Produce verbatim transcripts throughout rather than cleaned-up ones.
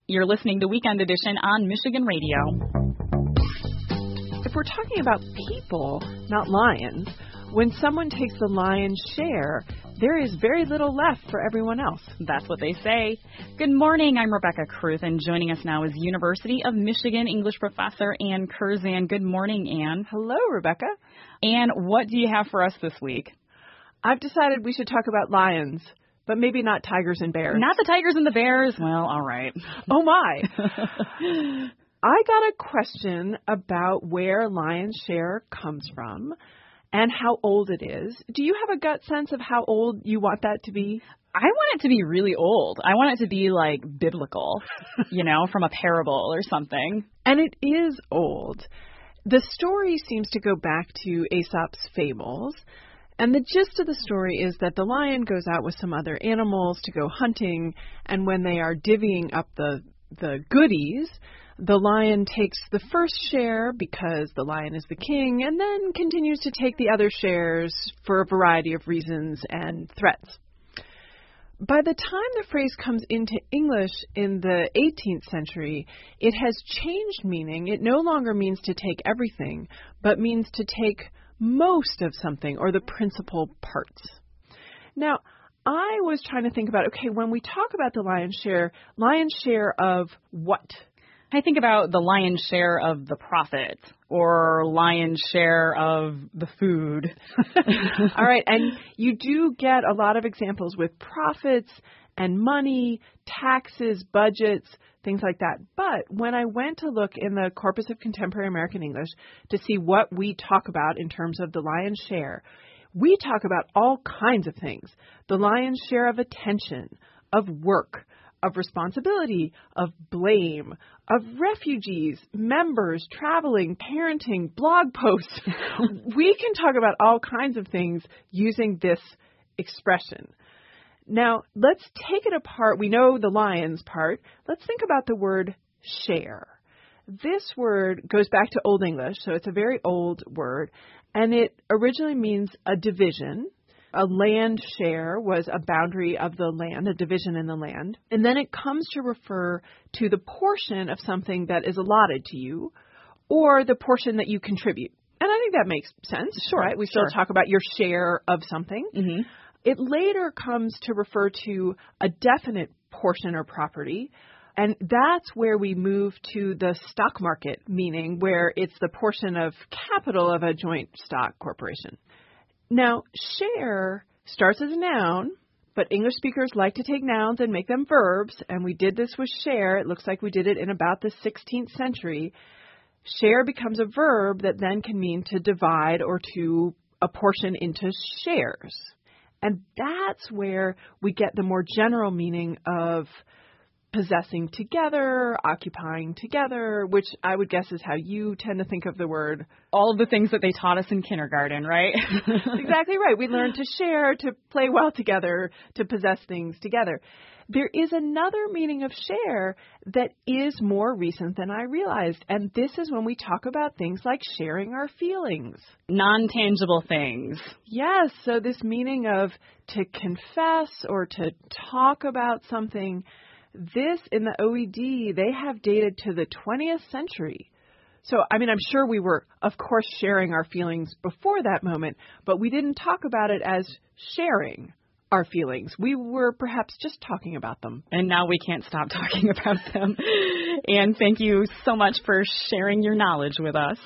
You're listening to Weekend Edition on Michigan Radio. If we're talking about people, not lions, when someone takes the lion's share, there is very little left for everyone else. That's what they say. Good morning, I'm Rebecca Kruth, and joining us now is University of Michigan English professor Ann Curzan. Good morning, Ann. Hello, Rebecca. Ann, what do you have for us this week? I've decided we should talk about lions, but maybe not tigers and bears. Not the tigers and the bears? Well, all right. Oh, my. I got a question about where lion's share comes from and how old it is. Do you have a gut sense of how old you want that to be? I want it to be really old. I want it to be, like, biblical, you know, from a parable or something. And it is old. The story seems to go back to Aesop's fables. And the gist of the story is that the lion goes out with some other animals to go hunting, and when they are divvying up the the goodies, the lion takes the first share because the lion is the king, and then continues to take the other shares for a variety of reasons and threats. By the time the phrase comes into English in the eighteenth century, it has changed meaning. It no longer means to take everything, but means to take most of something or the principal parts. Now, I was trying to think about, okay, when we talk about the lion's share, lion's share of what? I think about the lion's share of the profit or lion's share of the food. All right, and you do get a lot of examples with profits and money, taxes, budgets, things like that. But when I went to look in the Corpus of Contemporary American English to see what we talk about in terms of the lion's share, we talk about all kinds of things. The lion's share of attention, of work, of responsibility, of blame, of refugees, members, traveling, parenting, blog posts. We can talk about all kinds of things using this expression. Now, let's take it apart. We know the lion's part. Let's think about the word share. This word goes back to Old English, so it's a very old word, and it originally means a division. A land share was a boundary of the land, a division in the land. And then it comes to refer to the portion of something that is allotted to you or the portion that you contribute. And I think that makes sense, sure, right? We sure. still talk about your share of something. Mm-hmm. It later comes to refer to a definite portion or property, and that's where we move to the stock market, meaning where it's the portion of capital of a joint stock corporation. Now, share starts as a noun, but English speakers like to take nouns and make them verbs, and we did this with share. It looks like we did it in about the sixteenth century. Share becomes a verb that then can mean to divide or to apportion into shares. And that's where we get the more general meaning of possessing together, occupying together, which I would guess is how you tend to think of the word. All of the things that they taught us in kindergarten, right? Exactly right. We learned to share, to play well together, to possess things together. There is another meaning of share that is more recent than I realized, and this is when we talk about things like sharing our feelings. Non-tangible things. Yes, so this meaning of to confess or to talk about something, this in the O E D, they have dated to the twentieth century. So, I mean, I'm sure we were, of course, sharing our feelings before that moment, but we didn't talk about it as sharing our feelings. We were perhaps just talking about them. And now we can't stop talking about them. And thank you so much for sharing your knowledge with us.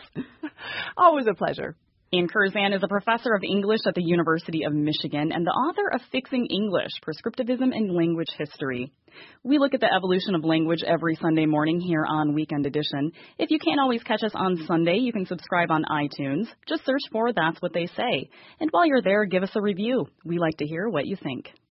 Always a pleasure. Ann Curzan is a professor of English at the University of Michigan and the author of Fixing English, Prescriptivism and Language History. We look at the evolution of language every Sunday morning here on Weekend Edition. If you can't always catch us on Sunday, you can subscribe on iTunes. Just search for That's What They Say. And while you're there, give us a review. We like to hear what you think.